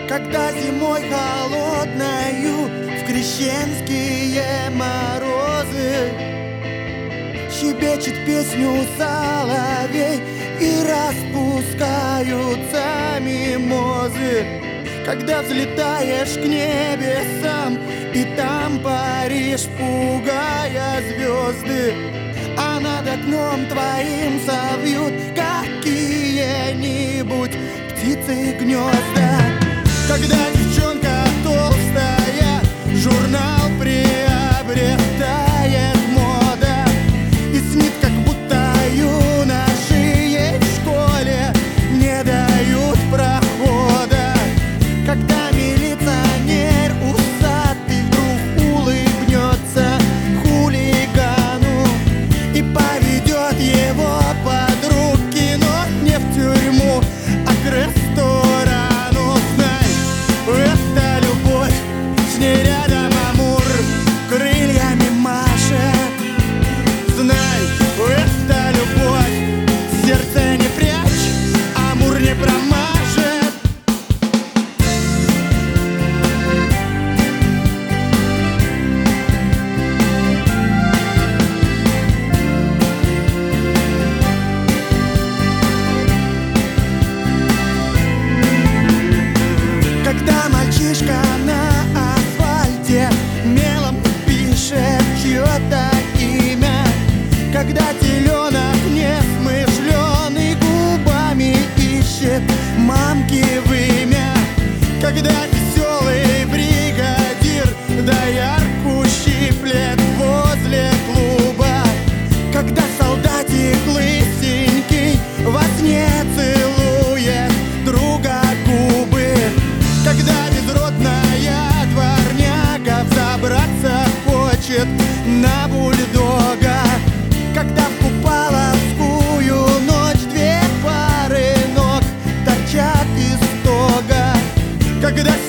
Когда зимой холодною в крещенские морозы щебечет песню соловей и распускаются мимозы. Когда взлетаешь к небесам и там паришь, пугая звезды, а над окном твоим совьют какие-нибудь птицы гнезда. Когда девчонка толстая журнал приобретает мода и снит, как будто юноши в школе не дают прохода. Когда милиционер усатый вдруг улыбнется хулигану и поведет его под руки, но не в тюрьму, а к ресторану. Знай, это любовь, с ней рядом Амур крыльями машет. Знай, это любовь, сердце не прячь, Амур не промажет. Когда мальчишка на асфальте мелом пишет чье-то имя, когда теленок несмышленый губами ищет мамки вымя, когда веселый бригадир доярку щиплет возле клуба, когда солдатик лысенький во сне целует друга губы, когда безродная дворняга взобраться хочет на бульдога, когда в купаловскую ночь две пары ног торчат из стога, когда